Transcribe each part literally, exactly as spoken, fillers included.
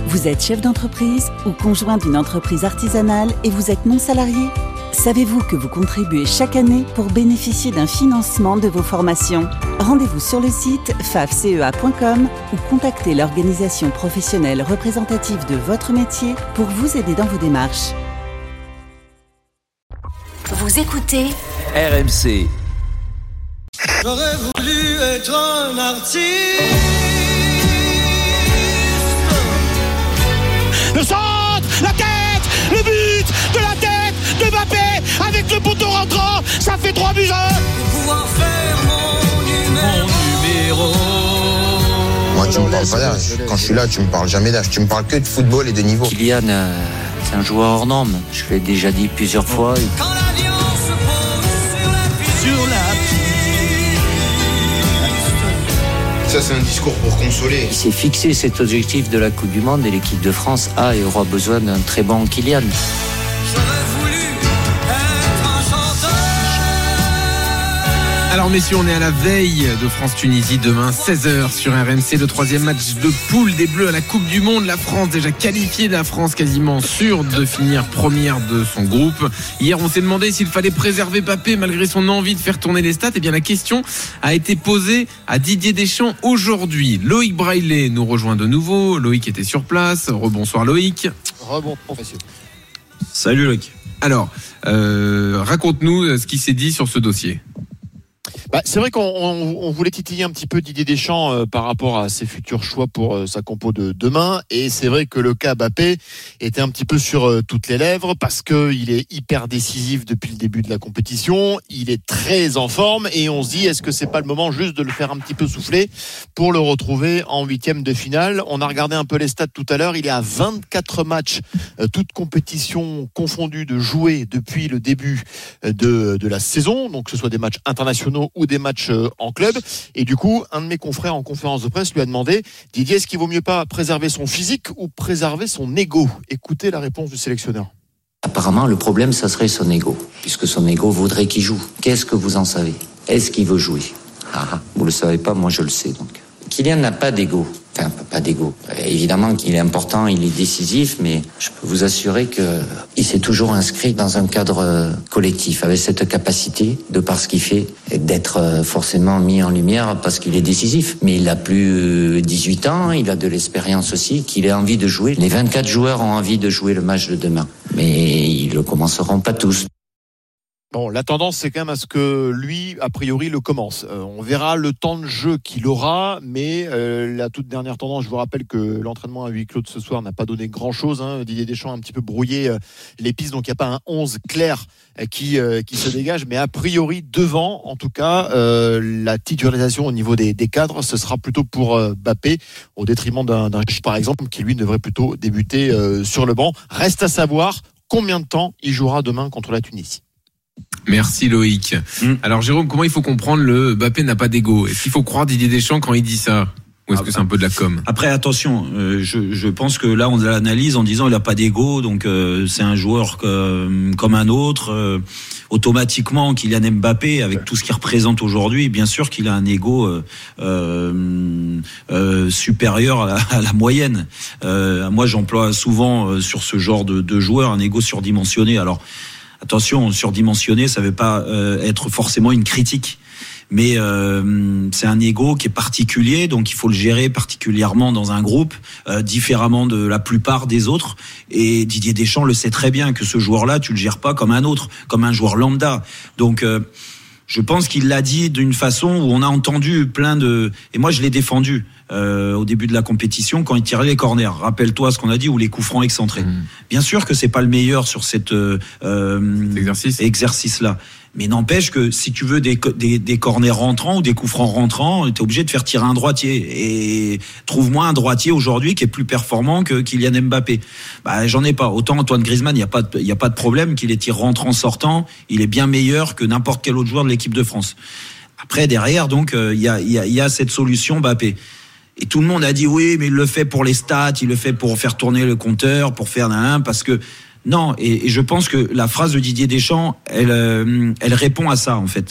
Vous êtes chef d'entreprise ou conjoint d'une entreprise artisanale et vous êtes non salarié ? Savez-vous que vous contribuez chaque année pour bénéficier d'un financement de vos formations ? Rendez-vous sur le site fafcea point com ou contactez l'organisation professionnelle représentative de votre métier pour vous aider dans vos démarches. Vous écoutez R M C. J'aurais voulu être un artiste. Le centre, la tête, le but de la tête de Mbappé avec le poteau rentrant, ça fait trois buts à un. Pour pouvoir faire mon numéro. Mon numéro. Moi, tu me parles pas d'âge. Quand je suis là, tu me parles jamais d'âge. Tu me parles que de football et de niveau. Kylian, euh, c'est un joueur hors norme. Je l'ai déjà dit plusieurs fois. Quand l'avion se pose sur la piste. Sur la piste. Ça, c'est un discours pour consoler. Il s'est fixé cet objectif de la Coupe du Monde et l'équipe de France a et aura besoin d'un très bon Kylian. Alors messieurs, on est à la veille de France-Tunisie demain, seize heures sur R M C, le troisième match de poule des Bleus à la Coupe du Monde. La France déjà qualifiée, la France quasiment sûre de finir première de son groupe. Hier, on s'est demandé s'il fallait préserver Mbappé malgré son envie de faire tourner les stats. Eh bien, la question a été posée à Didier Deschamps aujourd'hui. Loïc Braillet nous rejoint de nouveau. Loïc était sur place. Rebonsoir Loïc. Rebonsoir messieurs. Salut Loïc. Alors, euh, raconte-nous ce qui s'est dit sur ce dossier. Bah, c'est vrai qu'on on, on voulait titiller un petit peu Didier Deschamps euh, par rapport à ses futurs choix pour euh, sa compo de demain, et c'est vrai que le cas Mbappé était un petit peu sur euh, toutes les lèvres parce que il est hyper décisif depuis le début de la compétition, il est très en forme et on se dit est-ce que c'est pas le moment juste de le faire un petit peu souffler pour le retrouver en huitième de finale. On a regardé un peu les stats tout à l'heure, il est à vingt-quatre matchs, euh, toutes compétitions confondues, de jouer depuis le début de, de la saison, donc que ce soit des matchs internationaux ou des matchs en club. Et du coup, un de mes confrères en conférence de presse lui a demandé: Didier, est-ce qu'il vaut mieux pas préserver son physique ou préserver son ego? Écoutez la réponse du sélectionneur. Apparemment, le problème, ça serait son ego, puisque son ego voudrait qu'il joue. Qu'est-ce que vous en savez? Est-ce qu'il veut jouer? Ah, ah, vous le savez pas, moi je le sais donc. Kylian n'a pas d'ego. Enfin, pas d'ego. Évidemment qu'il est important, il est décisif, mais je peux vous assurer que il s'est toujours inscrit dans un cadre collectif, avec cette capacité, de par ce qu'il fait, d'être forcément mis en lumière parce qu'il est décisif. Mais il a plus dix-huit ans, il a de l'expérience aussi, qu'il a envie de jouer. Les vingt-quatre joueurs ont envie de jouer le match de demain, mais ils le commenceront pas tous. Bon, la tendance, c'est quand même à ce que lui, a priori, le commence. Euh, on verra le temps de jeu qu'il aura, mais euh, la toute dernière tendance, je vous rappelle que l'entraînement à huis clos de ce soir n'a pas donné grand-chose. Hein. Didier Deschamps a un petit peu brouillé euh, les pistes, donc il n'y a pas un onze clair euh, qui, euh, qui se dégage. Mais a priori, devant, en tout cas, euh, la titularisation au niveau des, des cadres, ce sera plutôt pour euh, Mbappé, au détriment d'un, d'un par exemple, qui lui devrait plutôt débuter euh, sur le banc. Reste à savoir combien de temps il jouera demain contre la Tunisie. Merci Loïc. Mmh. Alors Jérôme, comment il faut comprendre le Mbappé n'a pas d'ego? Est-ce qu'il faut croire Didier Deschamps quand il dit ça? Ou est-ce que c'est un peu de la com? Après, attention, euh, je, je pense que là, on l'analyse en disant il n'a pas d'ego, donc euh, c'est un joueur que, comme un autre. Euh, automatiquement, Kylian Mbappé, avec tout ce qu'il représente aujourd'hui, bien sûr qu'il a un ego euh, euh, euh, supérieur à la, à la moyenne. Euh, moi, j'emploie souvent euh, sur ce genre de, de joueur un ego surdimensionné. Alors, attention, surdimensionné, ça ne veut pas euh, être forcément une critique. Mais euh, c'est un ego qui est particulier, donc il faut le gérer particulièrement dans un groupe, euh, différemment de la plupart des autres. Et Didier Deschamps le sait très bien que ce joueur-là, tu le gères pas comme un autre, comme un joueur lambda. Donc euh, je pense qu'il l'a dit d'une façon où on a entendu plein de... Et moi, je l'ai défendu euh, au début de la compétition quand il tirait les corners. Rappelle-toi ce qu'on a dit, ou les coups francs excentrés. Mmh. Bien sûr que c'est pas le meilleur sur cette euh, exercice. exercice-là. Mais n'empêche que si tu veux des, des, des corners rentrants ou des coups francs rentrants, t'es obligé de faire tirer un droitier. Et trouve-moi un droitier aujourd'hui qui est plus performant que Kylian Mbappé. Bah, j'en ai pas. Autant Antoine Griezmann, il y a pas, il y a pas de problème qu'il les tire rentrants sortants. Il est bien meilleur que n'importe quel autre joueur de l'équipe de France. Après, derrière, donc, il euh, y a, il y a, il y a cette solution Mbappé. Et tout le monde a dit oui, mais il le fait pour les stats, il le fait pour faire tourner le compteur, pour faire un, parce que non. Et, et je pense que la phrase de Didier Deschamps, elle, euh, elle répond à ça en fait.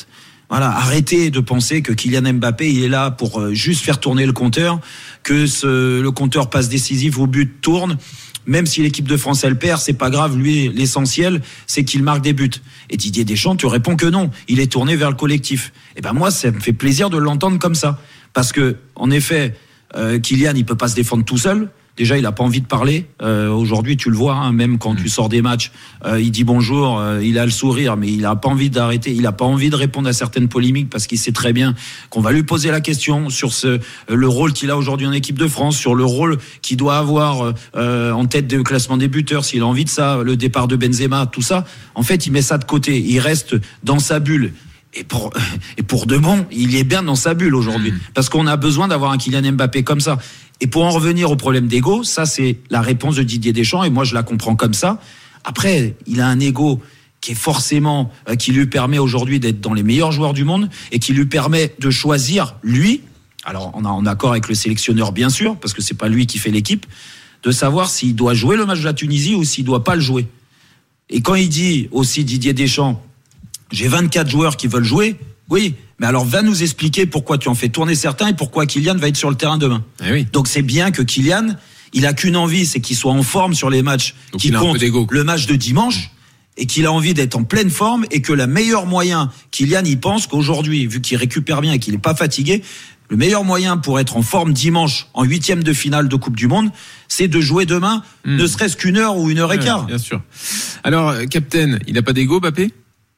Voilà, arrêtez de penser que Kylian Mbappé il est là pour euh, juste faire tourner le compteur, que ce, le compteur passe décisif au but tourne. Même si l'équipe de France elle perd, c'est pas grave. Lui, l'essentiel, c'est qu'il marque des buts. Et Didier Deschamps, tu réponds que non. Il est tourné vers le collectif. Et ben moi, ça me fait plaisir de l'entendre comme ça, parce que en effet, euh, Kylian, il peut pas se défendre tout seul. Déjà, il a pas envie de parler. Euh, aujourd'hui, tu le vois, hein, même quand tu sors des matchs, euh, il dit bonjour, euh, il a le sourire, mais il a pas envie d'arrêter. Il a pas envie de répondre à certaines polémiques parce qu'il sait très bien qu'on va lui poser la question sur ce le rôle qu'il a aujourd'hui en équipe de France, sur le rôle qu'il doit avoir euh, en tête de classement des buteurs, s'il a envie de ça, le départ de Benzema, tout ça. En fait, il met ça de côté. Il reste dans sa bulle. Et pour, et pour de bon, il est bien dans sa bulle aujourd'hui. Mmh. Parce qu'on a besoin d'avoir un Kylian Mbappé comme ça. Et pour en revenir au problème d'ego, ça c'est la réponse de Didier Deschamps et moi je la comprends comme ça. Après, il a un ego qui est forcément, euh, qui lui permet aujourd'hui d'être dans les meilleurs joueurs du monde et qui lui permet de choisir, lui, alors on est en accord avec le sélectionneur bien sûr, parce que c'est pas lui qui fait l'équipe, de savoir s'il doit jouer le match de la Tunisie ou s'il doit pas le jouer. Et quand il dit aussi Didier Deschamps, j'ai vingt-quatre joueurs qui veulent jouer, oui, mais alors va nous expliquer pourquoi tu en fais tourner certains et pourquoi Kylian va être sur le terrain demain. Eh oui. Donc c'est bien que Kylian, il a qu'une envie, c'est qu'il soit en forme sur les matchs donc qui comptent, le match de dimanche, et qu'il a envie d'être en pleine forme et que le meilleur moyen, Kylian, il pense qu'aujourd'hui, vu qu'il récupère bien et qu'il n'est pas fatigué, le meilleur moyen pour être en forme dimanche en huitième de finale de Coupe du Monde, c'est de jouer demain, mmh. ne serait-ce qu'une heure ou une heure et quart. Ouais, bien sûr. Alors, Captain, il n'a pas d'ego, Mbappé ?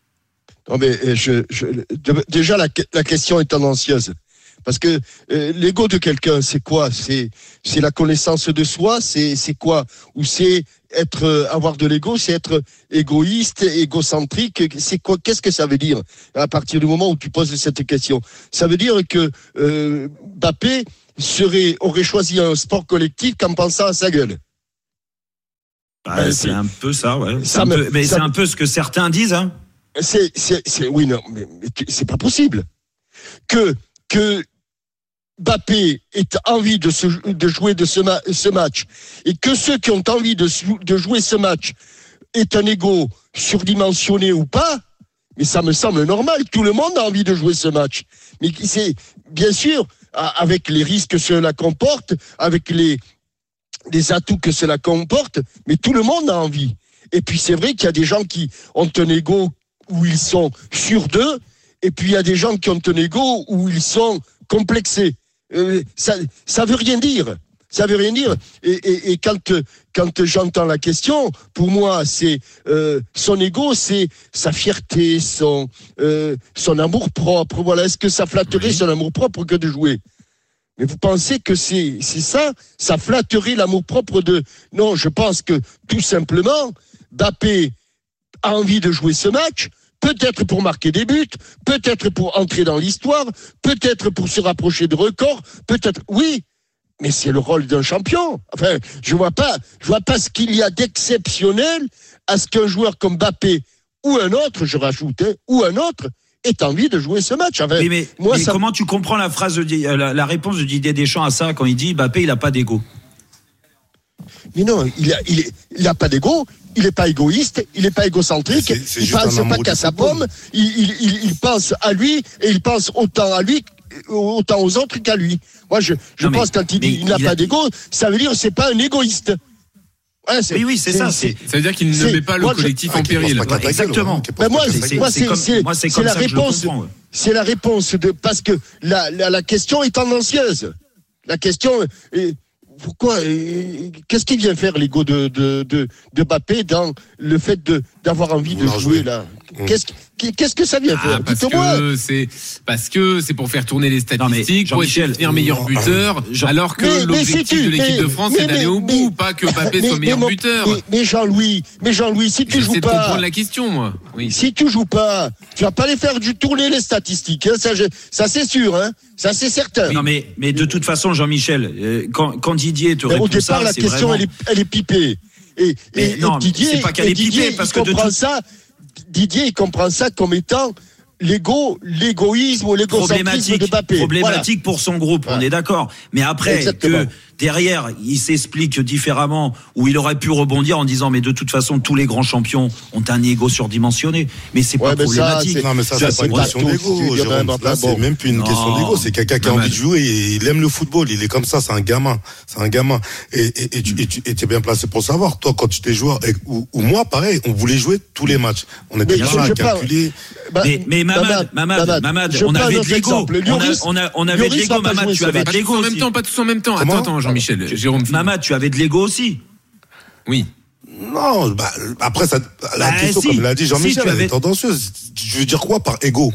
Non mais je, je, déjà la, la question est tendancieuse parce que euh, l'ego de quelqu'un c'est quoi ? C'est c'est la connaissance de soi, c'est c'est quoi ? Ou c'est être euh, avoir de l'ego, c'est être égoïste, égocentrique, c'est quoi ? Qu'est-ce que ça veut dire à partir du moment où tu poses cette question ? Ça veut dire que euh, Mbappé serait aurait choisi un sport collectif qu'en pensant à sa gueule. Bah, ben, c'est, c'est un peu ça, ouais. C'est un me, peu, mais c'est me... un peu ce que certains disent, hein. C'est, c'est, c'est, oui, non, mais, mais c'est pas possible. Que, que Mbappé ait envie de, se, de jouer de ce, ma, ce match et que ceux qui ont envie de, de jouer ce match aient un ego surdimensionné ou pas, mais ça me semble normal. Tout le monde a envie de jouer ce match. Mais c'est, bien sûr, avec les risques que cela comporte, avec les, les atouts que cela comporte, mais tout le monde a envie. Et puis c'est vrai qu'il y a des gens qui ont un ego où ils sont sûrs d'eux, et puis il y a des gens qui ont un ego où ils sont complexés. Euh, ça, ça veut rien dire. Ça veut rien dire. Et, et, et quand, quand j'entends la question, pour moi, c'est euh, son ego, c'est sa fierté, son, euh, son amour propre. Voilà, est-ce que ça flatterait oui. son amour propre que de jouer ? Mais vous pensez que c'est, c'est ça ? Ça flatterait l'amour propre de... Non, je pense que tout simplement, Mbappé a envie de jouer ce match, peut-être pour marquer des buts, peut-être pour entrer dans l'histoire, peut-être pour se rapprocher de records, peut-être, oui, mais c'est le rôle d'un champion. Enfin, je vois pas, je vois pas ce qu'il y a d'exceptionnel à ce qu'un joueur comme Mbappé ou un autre, je rajoute, hein, ou un autre, ait envie de jouer ce match. Enfin, mais, mais, moi, mais ça... comment tu comprends la phrase, de, la, la réponse de Didier Deschamps à ça quand il dit Mbappé, il a pas d'ego? Mais non, il a, il, est, il a pas d'ego. Il n'est pas égoïste, il n'est pas égocentrique, c'est, c'est il ne pense pas qu'à sa pomme, il, il, il, il pense à lui et il pense autant à lui, autant aux autres qu'à lui. Moi, je, je non, pense mais, quand il dit il n'a pas a... d'égo, ça veut dire que c'est pas un égoïste. Ouais, c'est, oui, oui, c'est, c'est ça. C'est, ça veut dire qu'il ne met pas le moi, collectif je, en péril. Ouais, exactement. Mais moi, c'est, moi, c'est, c'est, moi, c'est, c'est la réponse. Ouais. C'est la réponse de parce que la, la, la question est tendancieuse. La question est. Pourquoi qu'est-ce qu'il vient faire l'ego de de de, de Mbappé dans le fait de d'avoir envie de jouer, jouer là Qu'est-ce qu'est-ce que ça vient ah, faire parce que c'est parce que c'est pour faire tourner les statistiques, pour essayer de devenir meilleur buteur, Jean, alors que mais, l'objectif mais tu, de l'équipe mais, de France mais, c'est d'aller mais, au bout, mais, pas que Mbappé mais, soit meilleur mais, buteur. Mais, mais Jean-Louis, mais Jean-Louis, si tu J'essaie joues de pas, comprendre la question, moi. Oui. Si tu joues pas, tu vas pas les faire du tourner les statistiques. Hein, ça, je, ça c'est sûr, hein. Ça c'est certain. Non mais mais de toute façon, Jean-Michel, euh, quand quand Didier te répond ça, au départ, la question elle est elle est pipée. Et, et, non, et Didier, c'est pas qu'elle est pipée parce que comprend de tout... ça. Didier, il comprend ça comme étant l'égo, l'égoïsme ou l'égocentrisme de Mbappé. Problématique voilà. pour son groupe, on ouais. est d'accord. Mais après, Exactement. que derrière, il s'explique différemment, ou il aurait pu rebondir en disant mais de toute façon tous les grands champions ont un ego surdimensionné. Mais c'est Ouais, pas mais ça, problématique. c'est- Non, mais ça, Ça, c'est pas c'est une pas question tout. d'ego. Il y a Jérôme. même pas- Là, c'est bon. même plus une Non. question d'ego. C'est quelqu'un qui a Mamad. envie de jouer et il aime le football. Il est comme ça. C'est un gamin. C'est un gamin. Et, et, et tu, et tu et tu es bien placé pour savoir. Toi, quand tu étais joueur, et, ou, ou moi, pareil, on voulait jouer tous les matchs. On était Mais pas je- là à je parle- calculer. Bah, Mais, mais Mamad, Mamad, Mamad, Mamad, je on prends avait un de autre l'ego. exemple. On, a- Lloris- on, a- on avait de Lloris l'ego, va pas Mamad. jouer Tu ce avais match. de Pas tous l'ego en même aussi. temps, pas tous en même temps. Comment Attends, attends, Jean-Michel. Jérôme. Mamad, tu avais de l'ego aussi. Oui. Non, bah, après, ça, la Bah, question, si. comme l'a dit Jean-Michel, Si, tu elle avais- est tendancieuse. Je veux dire quoi par ego?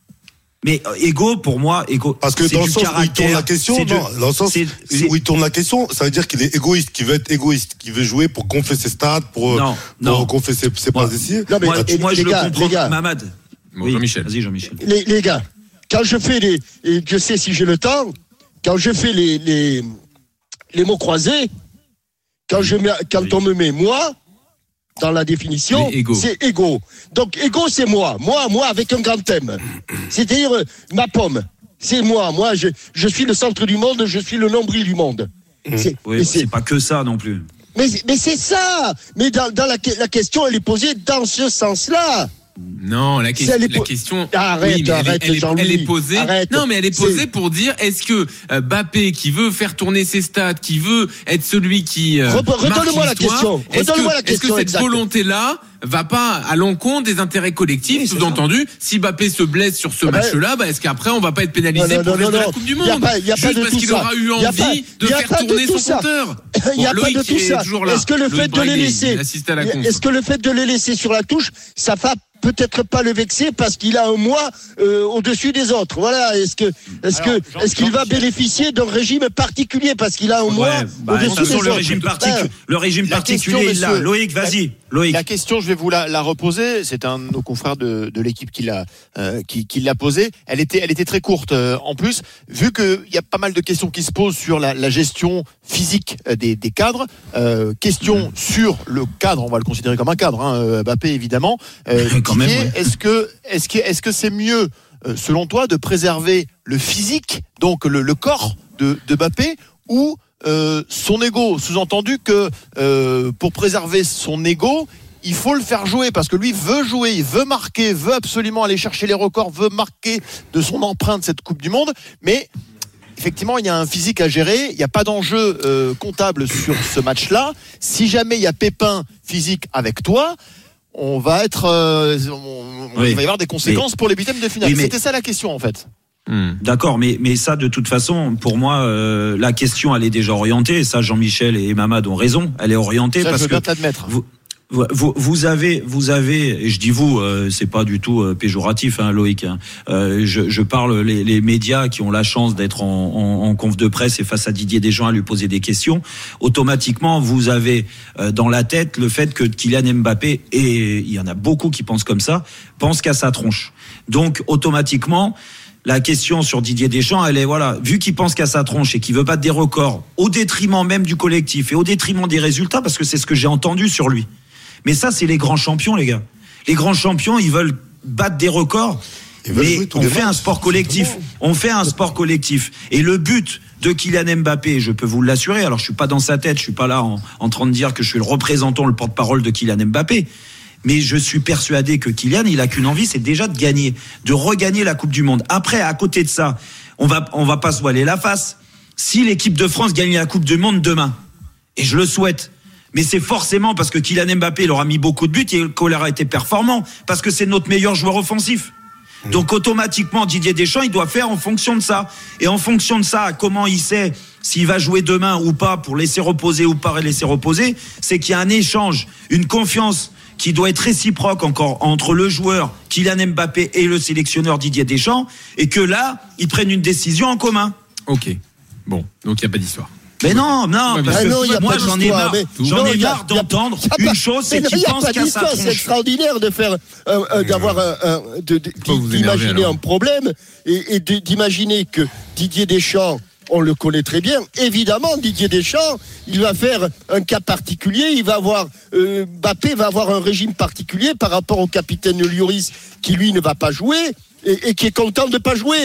Mais euh, ego, pour moi, ego, Parce que c'est dans le du sens où il tourne caractère. la question, c'est du- non, dans le sens c'est- c'est- où il tourne la question, ça veut dire qu'il est égoïste, qu'il veut être égoïste, qu'il veut jouer pour gonfler ses stats, pour, Non, pour non. gonfler ses, ses Moi- passes ici. Non, mais moi, et- moi, les je gars, le comprends, les gars. Mamad. Bon, Oui, Jean-Michel. Vas-y, Jean-Michel. les, les gars, quand je fais les, et Dieu sait si j'ai le temps, quand je fais les, les, les mots croisés, quand je mets, quand on me met moi, dans la définition, Les égaux. c'est égo. Donc, égo, c'est moi. Moi, moi, avec un grand thème. C'est-à-dire, euh, ma pomme. C'est moi. Moi, je, je suis le centre du monde, je suis le nombril du monde. C'est, Oui, mais c'est c'est, pas que ça non plus. mais, mais c'est ça. Mais dans, dans la, que- la question, elle est posée dans ce sens-là. Non, la, que- Si elle est la po- question. Arrête, oui, mais elle est- arrête, elle, est, Jean-Louis, elle est posée. arrête. Non, mais elle est posée C'est- pour dire est-ce que euh, Mbappé, qui veut faire tourner ses stats, qui veut être celui qui euh, Re- redonne-moi marque la l'histoire, question. est-ce Redonne-moi que, la est-ce que question cette exacte. volonté-là va pas à l'encontre des intérêts collectifs, Oui, c'est sous-entendu, si Mbappé se blesse sur ce Ah ben- match-là, bah, est-ce qu'après on va pas être pénalisé Non, non, pour le non, reste de non. la Coupe du Y a Monde pas- y a pas juste de parce tout qu'il ça. aura eu Y a envie pas- de y a faire pas de tourner tout son ça. compteur. Il n'y a Bon, pas Loïc de tout est ça. toujours là. Est-ce que le Loïc fait de les Braguet, laisser, il assiste à la conf. est-ce que le fait de les laisser sur la touche, ça va peut-être pas le vexer parce qu'il a un mois euh, au-dessus des autres. Voilà. Est-ce que, est-ce Alors, que, Jean- est-ce qu'il va Jean-Michel. bénéficier d'un régime particulier parce qu'il a un mois Ouais, bah, de au-dessus toute des façon, le autres. régime, particu- Ouais. le régime La particulier, question, il l'a. messieurs, Loïc, vas-y. Loïc. La question, je vais vous la, la reposer. C'est un de nos confrères de, de l'équipe qui l'a euh, qui, qui l'a posée. Elle était, elle était très courte. euh, en plus, vu qu'il y a pas mal de questions qui se posent sur la, la gestion physique euh, des, des cadres, euh, question Mmh. sur le cadre, on va le considérer comme un cadre, hein, euh, Mbappé évidemment. Euh, Quand même, Didier, ouais. Est-ce que, est-ce que, est-ce que c'est mieux, euh, selon toi, de préserver le physique, donc le, le corps de, de Mbappé, ou euh, son ego, sous-entendu que euh, pour préserver son ego, il faut le faire jouer parce que lui veut jouer, il veut marquer, veut absolument aller chercher les records, veut marquer de son empreinte cette Coupe du Monde, mais effectivement il y a un physique à gérer, il n'y a pas d'enjeu euh, comptable sur ce match-là. Si jamais il y a pépin physique avec toi, on va être, euh, on- Oui. il va y avoir des conséquences pour les huitièmes de finale. Oui, mais- C'était ça la question en fait. Hmm. D'accord, mais, mais ça, de toute façon, pour moi, euh, la question, elle est déjà orientée. Et ça, Jean-Michel et Mamad ont raison. Elle est orientée Ça, je parce veux que bien te l'admettre. vous, vous, vous avez, vous avez, et je dis vous, euh, c'est pas du tout euh, péjoratif, hein, Loïc. Hein. Euh, je, je parle les, les médias qui ont la chance d'être en, en, en conf de presse et face à Didier Deschamps à lui poser des questions. Automatiquement, vous avez euh, dans la tête le fait que Kylian Mbappé, et il y en a beaucoup qui pensent comme ça, pense qu'à sa tronche. Donc, automatiquement, la question sur Didier Deschamps, elle est, voilà, vu qu'il pense qu'à sa tronche et qu'il veut battre des records, au détriment même du collectif et au détriment des résultats, parce que c'est ce que j'ai entendu sur lui. Mais ça, c'est les grands champions, les gars. Les grands champions, ils veulent battre des records. Ils veulent Mais jouer tous on les fait matchs, un sport collectif. simplement. On fait un sport collectif. Et le but de Kylian Mbappé, je peux vous l'assurer, alors je suis pas dans sa tête, je suis pas là en, en train de dire que je suis le représentant, le porte-parole de Kylian Mbappé. Mais je suis persuadé que Kylian, il a qu'une envie, c'est déjà de gagner, de regagner la Coupe du Monde. Après, à côté de ça, on va, on va pas se voiler la face. Si l'équipe de France gagne la Coupe du Monde demain, et je le souhaite, mais c'est forcément parce que Kylian Mbappé, il aura mis beaucoup de buts et qu'il aura été performant, parce que c'est notre meilleur joueur offensif. Donc automatiquement, Didier Deschamps, il doit faire en fonction de ça. Et en fonction de ça, comment il sait s'il va jouer demain ou pas, pour laisser reposer ou pas laisser reposer, c'est qu'il y a un échange, une confiance qui doit être réciproque encore entre le joueur Kylian Mbappé et le sélectionneur Didier Deschamps, et que là, ils prennent une décision en commun. Ok. Bon, donc il n'y a pas d'histoire. Mais non, non, Ouais, parce Ah que non, y a moi pas j'en ai d'histoire, marre, mais- j'en non, ai y a- marre y a- d'entendre y a pas- une chose, c'est mais non, qu'il y a pense pas qu'à sa d'histoire, c'est tronche. extraordinaire de faire, euh, euh, d'avoir un, un- de- de- Pourquoi vous énervez, d'imaginer alors un problème et, et de- d'imaginer que Didier Deschamps, on le connaît très bien. Évidemment, Didier Deschamps, il va faire un cas particulier. Il va avoir, euh, Mbappé va avoir un régime particulier par rapport au capitaine Lloris qui lui ne va pas jouer et, et qui est content de pas jouer.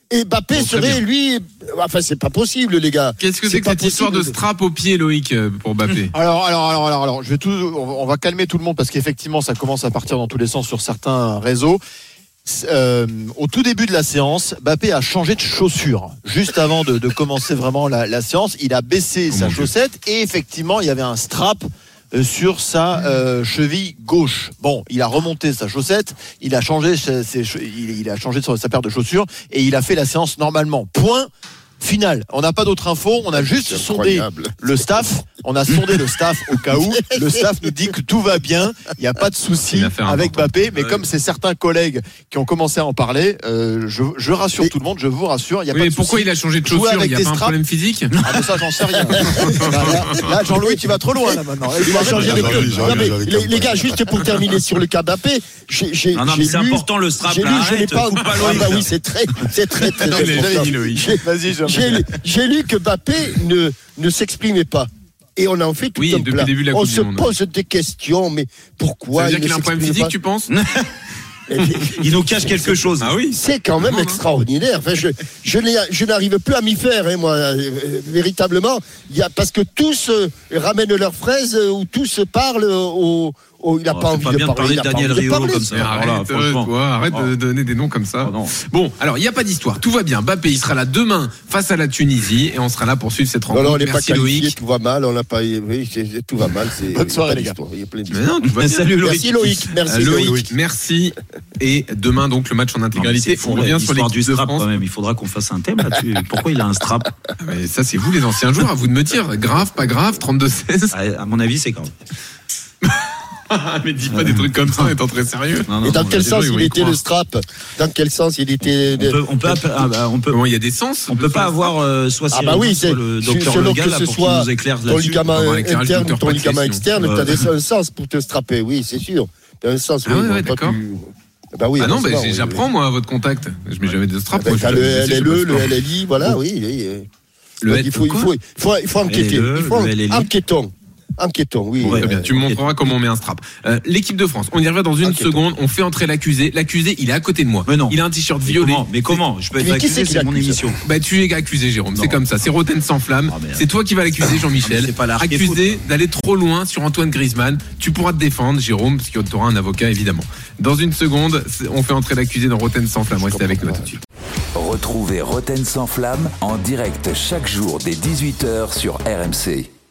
Et Mbappé Bon, très serait, bien. lui, enfin, c'est pas possible, les gars. Qu'est-ce que c'est, C'est que pas cette histoire de possible. strap au pied, Loïc, euh, pour Mbappé? Alors, alors, alors, alors, alors, je vais tout, on va- on va calmer tout le monde parce qu'effectivement, ça commence à partir dans tous les sens sur certains réseaux. Euh, au tout début de la séance, Mbappé a changé de chaussure. Juste avant de, de commencer vraiment la, la séance, il a baissé Oh sa mon Dieu. chaussette et effectivement, il y avait un strap euh, sur sa euh, cheville gauche. Bon, il a remonté sa chaussette, il a changé ses, ses che- il, il a changé sa sa paire de chaussures et il a fait la séance normalement. Point final. On n'a pas d'autres infos, on a juste C'est sondé incroyable. le staff. On a sondé le staff au cas où. Le staff nous dit que tout va bien, il n'y a pas de souci Une affaire avec importante. Mbappé. Mais Ouais. comme c'est certains collègues qui ont commencé à en parler, euh, je, je rassure Et- tout le monde, je vous rassure, il n'y a Oui, pas mais de pourquoi souci. il a changé de Jouer chaussure? avec Il n'y a des pas un straps. problème physique? Ah, mais ça, j'en sais rien. Là, là, là, Jean-Louis, tu vas trop loin là maintenant. Il va changer de Jean-Louis, club. Jean-Louis, Non, mais Jean-Louis, les, Jean-Louis. les gars, juste pour terminer sur le cas Mbappé, j'ai, j'ai, Non, non, j'ai mais c'est lu- important le strap, J'ai là, lu, je n'ai arrête, pas. coupe pas Ah Loïc, bah là. oui, c'est très, c'est très, très Non, il l'a jamais important. dit, Loïc. J'ai- Vas-y, Jean. J'ai lu, j'ai lu que Mbappé ne, ne s'exprimait pas. Et on en fait tout Oui, un depuis plat. le début de la On Coupe du se Monde. pose des questions, mais pourquoi Ça veut dire il qu'il ne a un problème s'exprime physique, pas tu penses? Il nous cache quelque chose. Ah oui. C'est quand même Non, non. extraordinaire. Enfin, je, je, n'ai- je n'arrive plus à m'y faire, hein, moi, euh, véritablement. Il y a, parce que tous euh, ramènent leurs fraises euh, ou tous parlent au. au il n'a Oh, pas c'est envie pas de bien de parler. parler il de a pas Daniel envie de Riolo parler. comme ça. Mais Alors arrête, là, euh, franchement. toi, arrête de Oh. donner des noms comme ça. Oh non. Bon, alors il n'y a pas d'histoire, tout va bien. Mbappé, il sera là demain face à la Tunisie et on sera là pour suivre cette Non, rencontre. non, on n'est pas Merci qualifié, Loïc. tout va mal, on n'a pas. Oui, c'est- tout va mal. C'est, Bonne soirée, il y a pas les gars. d'histoire, il y a plein Mais d'histoires. non, tout va bien. Salut Loïc. Merci Loïc, merci Euh, Loïc, Loïc. merci. Et demain, donc, le match en Non, mais intégralité. c'est fou, On là, revient sur l'histoire l'équipe du de strap France. quand même. Il faudra qu'on fasse un thème là-dessus. Pourquoi il a un strap? Ah, mais ça, c'est vous, les anciens joueurs, à vous de me dire. Grave, pas grave, trente-deux seize. À à mon avis, c'est grave. Mais dis pas des trucs comme ça en étant très sérieux. Non, non, Et dans non, quel les gens, sens ils vont il y était croire. le strap? Dans quel sens il était. On peut, on peut, app- ah, bah, on peut, Comment il y a des sens? on peut pas avoir euh, soit Ah Cyril bah oui, Roux, soit c'est le docteur selon Legal que là, ce pour qu'il soit nous éclaire ton là-dessus. ligament On va avoir l'éclairage du interne ou docteur ton Patrice, ligament sinon. externe, Euh. tu as un sens pour te strapper, oui, c'est sûr. Tu as un sens. Ah oui, ouais, bon, ouais, toi, d'accord. tu- Bah oui, Ah non, bah, mais c'est bon, oui, j'apprends, moi, à votre contact. Je mets jamais de strap. oui. moi, T'as je- le je sais, je sais L L E, pas le faire. L L I, voilà, oui. oui. Le Donc, L- il faut, il quoi faut, il faut, il faut enquêter. L L E, Il faut le L L I. enquêtons. Enquêtons, oui. Très bien, Euh, tu me montreras comment on met un strap. Euh, L'équipe de France, on y revient dans une Ok, seconde. On fait entrer l'accusé. L'accusé, il est à côté de moi. Mais non. Il a un t-shirt Mais violet. comment, mais comment je peux être Mais qui c'est accusé, qui c'est mon l'accuse émission. Bah tu es accusé, Jérôme. Non. C'est comme ça. C'est Roten sans flamme. Ah, mais- C'est toi qui vas l'accuser, Jean-Michel. Ah, mais c'est pas l'arc et Accusé d'aller trop loin sur Antoine Griezmann. Tu pourras te défendre, Jérôme, parce que tu auras un avocat, évidemment. Dans une seconde, c'est- on fait entrer l'accusé dans Roten sans flamme. Restez avec nous à tout de suite. Retrouvez Roten sans flamme en direct chaque jour dès dix-huit heures sur R M C.